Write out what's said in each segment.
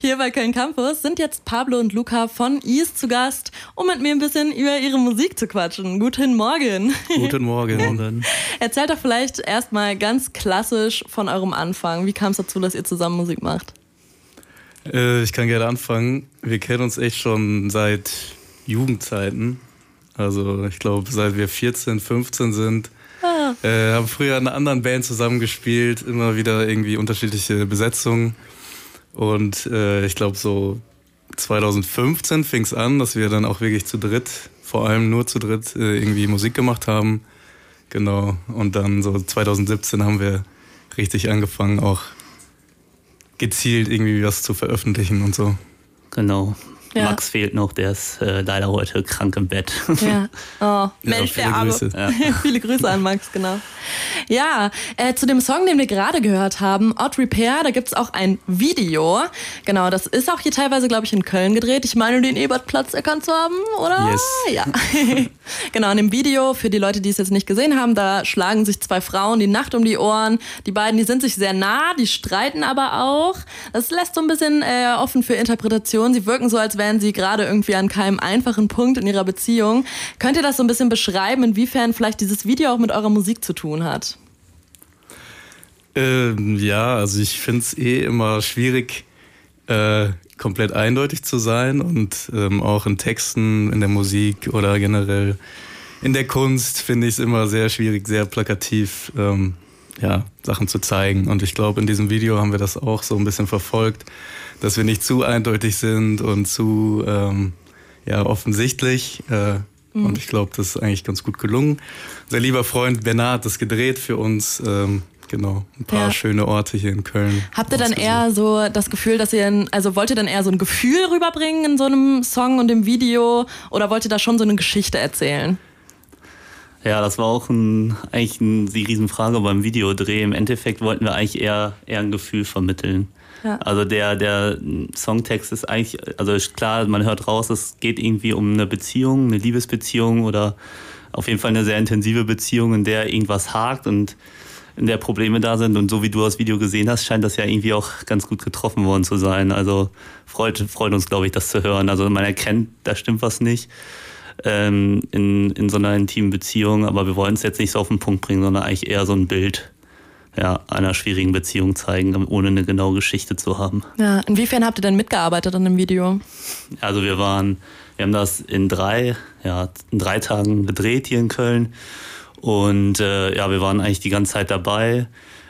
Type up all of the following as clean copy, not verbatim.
Hier bei Köln Campus sind jetzt Pablo und Luca von East zu Gast, um mit mir ein bisschen über ihre Musik zu quatschen. Guten Morgen. Guten Morgen. Erzählt doch vielleicht erstmal ganz klassisch von eurem Anfang. Wie kam es dazu, dass ihr zusammen Musik macht? Ich kann gerne anfangen. Wir kennen uns echt schon seit Jugendzeiten. Also ich glaube, seit wir 14, 15 sind. Haben früher in einer anderen Band zusammengespielt, immer wieder irgendwie unterschiedliche Besetzungen. Und ich glaube so 2015 fing es an, dass wir dann auch wirklich zu dritt, vor allem nur zu dritt, irgendwie Musik gemacht haben. Genau. Und dann so 2017 haben wir richtig angefangen, auch gezielt irgendwie was zu veröffentlichen und so. Genau. Ja. Max fehlt noch, der ist leider heute krank im Bett. Ja. Oh, Mensch, viele der Arme. Grüße. Ja. Viele Grüße an Max, genau. Ja, zu dem Song, den wir gerade gehört haben, Odd Repair, da gibt's auch ein Video. Genau, das ist auch hier teilweise, glaube ich, in Köln gedreht. Ich meine, den Ebertplatz erkannt zu haben, oder? Yes. Ja. Genau, in dem Video, für die Leute, die es jetzt nicht gesehen haben, da schlagen sich zwei Frauen die Nacht um die Ohren. Die beiden, die sind sich sehr nah, die streiten aber auch. Das lässt so ein bisschen offen für Interpretation. Sie wirken so, als wären sie gerade irgendwie an keinem einfachen Punkt in ihrer Beziehung. Könnt ihr das so ein bisschen beschreiben, inwiefern vielleicht dieses Video auch mit eurer Musik zu tun hat? Ja, also ich finde es immer schwierig, komplett eindeutig zu sein und auch in Texten, in der Musik oder generell in der Kunst finde ich es immer sehr schwierig, sehr plakativ Sachen zu zeigen. Und ich glaube, in diesem Video haben wir das auch so ein bisschen verfolgt, dass wir nicht zu eindeutig sind und zu offensichtlich. Und ich glaube, das ist eigentlich ganz gut gelungen. Unser lieber Freund Bernard hat das gedreht für uns. Genau, ein paar schöne Orte hier in Köln. Habt ihr dann eher so das Gefühl, dass wollt ihr dann eher so ein Gefühl rüberbringen in so einem Song und im Video oder wollt ihr da schon so eine Geschichte erzählen? Ja, das war auch eigentlich die Riesenfrage beim Videodreh. Im Endeffekt wollten wir eigentlich eher ein Gefühl vermitteln. Ja. Also der Songtext ist eigentlich, also ist klar, man hört raus, es geht irgendwie um eine Beziehung, eine Liebesbeziehung oder auf jeden Fall eine sehr intensive Beziehung, in der irgendwas hakt und in der Probleme da sind. Und so wie du das Video gesehen hast, scheint das ja irgendwie auch ganz gut getroffen worden zu sein. Also freut uns, glaube ich, das zu hören. Also man erkennt, da stimmt was nicht in so einer intimen Beziehung, aber wir wollen es jetzt nicht so auf den Punkt bringen, sondern eigentlich eher so ein Bild einer schwierigen Beziehung zeigen, ohne eine genaue Geschichte zu haben. Ja, inwiefern habt ihr denn mitgearbeitet an dem Video? Also wir haben das in 3 Tagen gedreht hier in Köln und wir waren eigentlich die ganze Zeit dabei.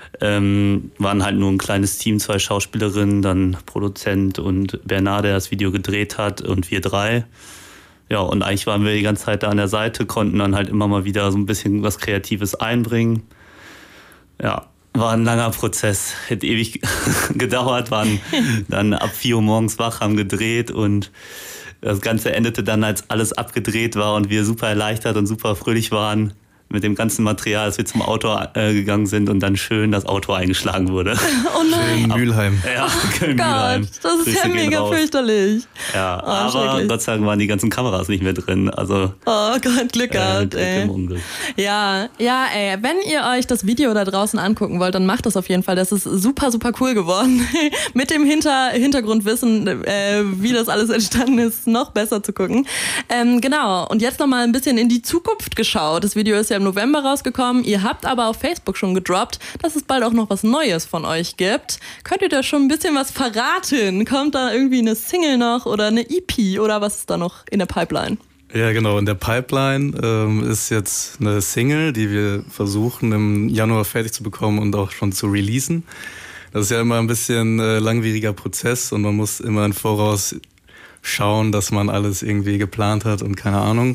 Waren halt nur ein kleines Team, 2 Schauspielerinnen, dann Produzent und Bernard, der das Video gedreht hat und wir 3. Ja, und eigentlich waren wir die ganze Zeit da an der Seite, konnten dann halt immer mal wieder so ein bisschen was Kreatives einbringen. Ja, war ein langer Prozess, hätte ewig gedauert, waren dann ab 4 Uhr morgens wach, haben gedreht und das Ganze endete dann, als alles abgedreht war und wir super erleichtert und super fröhlich waren mit dem ganzen Material, als wir zum Auto gegangen sind und dann schön das Auto eingeschlagen wurde. Oh nein. Schön Mülheim. Ja, Köln-Mülheim. Gott, das ist ja mega fürchterlich. Ja, aber Gott sei Dank waren die ganzen Kameras nicht mehr drin. Also, oh Gott, Glück gehabt, Glück im Unglück. Ja, ey, wenn ihr euch das Video da draußen angucken wollt, dann macht das auf jeden Fall. Das ist super, super cool geworden. Mit dem Hintergrundwissen, wie das alles entstanden ist, noch besser zu gucken. Genau, und jetzt nochmal ein bisschen in die Zukunft geschaut. Das Video ist ja im November rausgekommen. Ihr habt aber auf Facebook schon gedroppt, dass es bald auch noch was Neues von euch gibt. Könnt ihr da schon ein bisschen was verraten? Kommt da irgendwie eine Single noch oder eine EP oder was ist da noch in der Pipeline? Ja, genau. In der Pipeline ist jetzt eine Single, die wir versuchen im Januar fertig zu bekommen und auch schon zu releasen. Das ist ja immer ein bisschen langwieriger Prozess und man muss immer im Voraus schauen, dass man alles irgendwie geplant hat und keine Ahnung.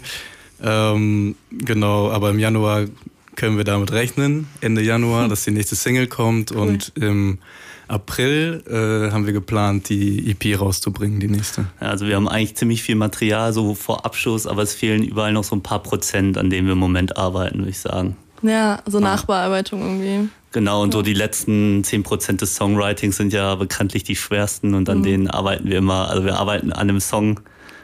Genau, aber im Januar können wir damit rechnen, Ende Januar, dass die nächste Single kommt. Cool. Und im April haben wir geplant, die EP rauszubringen, die nächste. Ja, also wir haben eigentlich ziemlich viel Material so vor Abschluss, aber es fehlen überall noch so ein paar Prozent, an denen wir im Moment arbeiten, würde ich sagen. Ja, so Nachbearbeitung irgendwie. Genau, und so die letzten 10% des Songwritings sind ja bekanntlich die schwersten und an denen arbeiten wir immer. Also wir arbeiten an einem Song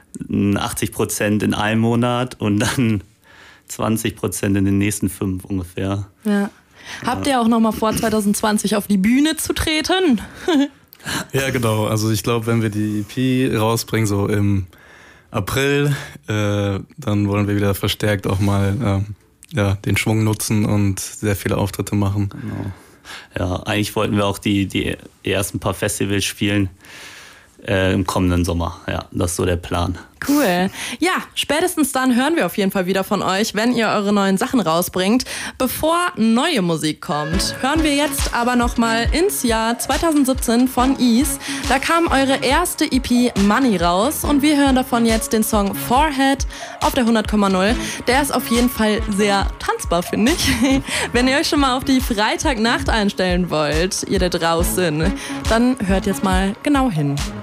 80% in einem Monat und dann 20% in den nächsten 5 ungefähr. Ja. Habt ihr auch noch mal vor, 2020 auf die Bühne zu treten? Ja, genau. Also ich glaube, wenn wir die EP rausbringen, so im April, dann wollen wir wieder verstärkt auch mal den Schwung nutzen und sehr viele Auftritte machen. Genau. Ja, eigentlich wollten wir auch die ersten paar Festivals spielen im kommenden Sommer. Ja, das ist so der Plan. Cool. Ja, spätestens dann hören wir auf jeden Fall wieder von euch, wenn ihr eure neuen Sachen rausbringt. Bevor neue Musik kommt, hören wir jetzt aber nochmal ins Jahr 2017 von Ease. Da kam eure erste EP Money raus und wir hören davon jetzt den Song Forehead auf der 100,0. Der ist auf jeden Fall sehr tanzbar, finde ich. Wenn ihr euch schon mal auf die Freitagnacht einstellen wollt, ihr da draußen, dann hört jetzt mal genau hin.